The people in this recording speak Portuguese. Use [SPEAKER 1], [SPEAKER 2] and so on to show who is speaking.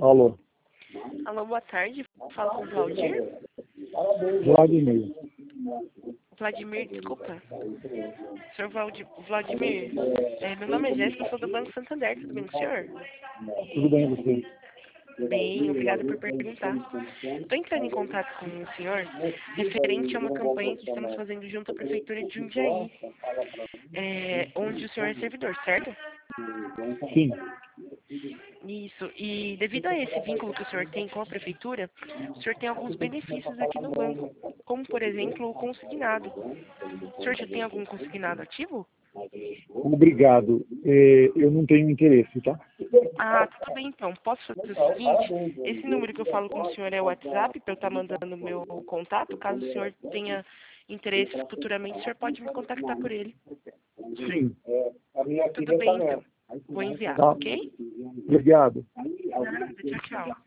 [SPEAKER 1] Alô.
[SPEAKER 2] Alô, boa tarde. Falo com o Valdir.
[SPEAKER 1] Vladimir.
[SPEAKER 2] Vladimir, desculpa. Senhor Vladimir, meu nome é Jéssica, eu sou do Banco Santander. Tudo bem com o senhor?
[SPEAKER 1] Tudo bem com você?
[SPEAKER 2] Bem, obrigada por perguntar. Estou entrando em contato com o senhor referente a uma campanha que estamos fazendo junto à Prefeitura de Jundiaí, onde o senhor é servidor, certo?
[SPEAKER 1] Sim.
[SPEAKER 2] Isso, e devido a esse vínculo que o senhor tem com a Prefeitura, o senhor tem alguns benefícios aqui no banco, como, por exemplo, o consignado. O senhor já tem algum consignado ativo?
[SPEAKER 1] Obrigado. Eu não tenho interesse, tá?
[SPEAKER 2] Ah, tudo bem então. Posso fazer o seguinte? Esse número que eu falo com o senhor é o WhatsApp, para eu estar mandando meu contato. Caso o senhor tenha interesse futuramente, o senhor pode me contactar por ele.
[SPEAKER 1] Sim.
[SPEAKER 2] Tudo bem então. Vou enviar,
[SPEAKER 1] Tá.
[SPEAKER 2] ok?
[SPEAKER 1] Obrigado.
[SPEAKER 2] Nada, tchau, tchau.